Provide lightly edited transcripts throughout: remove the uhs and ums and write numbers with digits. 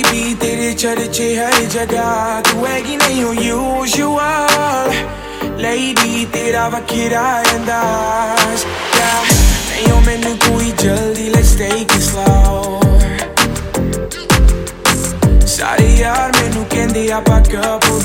lady तेरे चर्चे हर जगह तू हैगी नहीं हो usual lady तेरा वखरा अंदाज नहीं हो मैनू कोई जल्दी let's take it slow सारे यार मैनू कहंदे आपां couple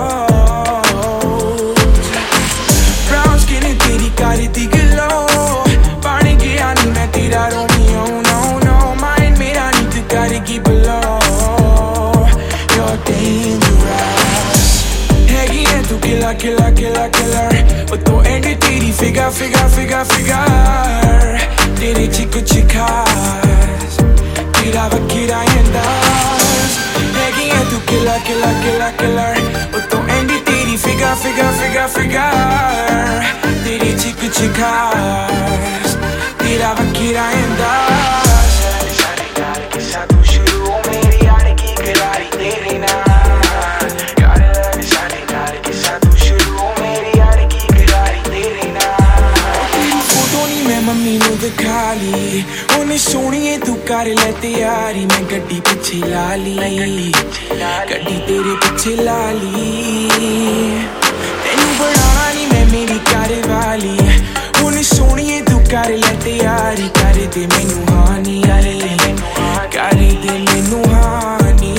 goals brown skin तेरी कारी दी glow बन गया नहीं मैं तेरा Romeo no no mind मेरा नहीं तू करेगी below you're dangerous हैगी है तू killer killer killer killer ओ तो एंड तेरी figure figure figure figure तेरे च कुछ खास तेरा वखरा अंदाज हैगी है तू killer killer killer killer ओ तो एंड तेरी figure figure figure figure तेरे च कुछ खास तेरा वखरा अंदाज सारे यार के साथ तू शुरू मेरी यार की करारी तेरे नाल यार सारे यार के साथ तू शुरू मेरी यार की करारी तेरे नाल तेरी फोटो नहीं मैं मम्मी नू दिखा ली ओने सोहणीए तू कर ले तैयारी मैं गड्डी पिछे ला ली गड्डी तेरे पिछे ला ली तेनू बनाना नहीं मैं मेरी घर वाली ओने सोहणीए तू कर ले तैयारी कर दे मैनू हानी कर दे मैनू हानी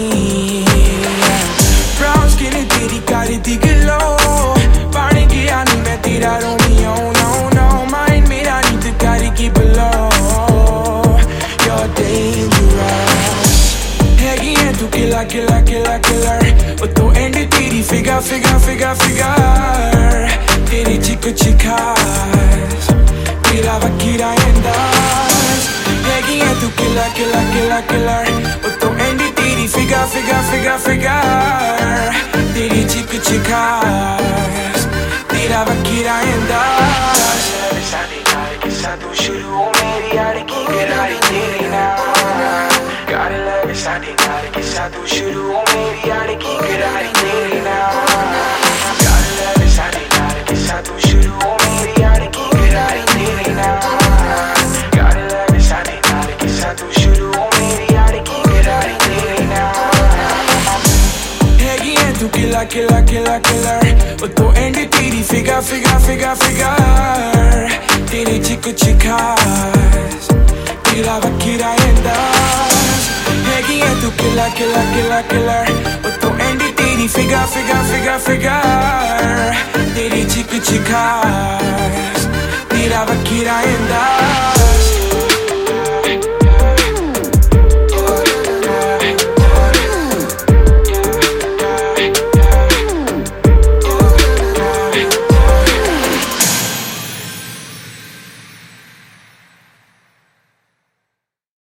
ब्राउन स्किन तेरी कर दी गलो बन गया नहीं मैं तेरा रोमियो नो नो माइंड मेरा नहीं तू करेगी below you're dangerous हैगी है तू killer killer killer killer ओ तो एंड तेरी figure figure figure figure तेरे च कुछ खास तेरा वखरा अंदाज हैगी है तू killer killer killer killer ओ तो एंड तेरी figure figure figure figure तेरे च कुछ खास तेरा वखरा अंदाज सारे यार के साथ तू शुरू मेरी यार की करारी तेरे नाल कर ले सारे यार के साथ तू शुरू मेरी यार की करारी तेरे नाल कर ले सारे यार के साथ तू शुरू मेरी यार की करारी तेरे नाल कर ले सारे यार के साथ तू शुरू मेरी यार की करारी तेरे नाल हैगी है तू killer killer killer killer ओ तो एंड तेरी figure figure figure figure तेरे च कुछ खास तेरा वखरा अंदाज हैगी है तू killer killer killer killer ओ तो एंड तेरी figure figure figure figure तेरे च कुछ खास तेरा वखरा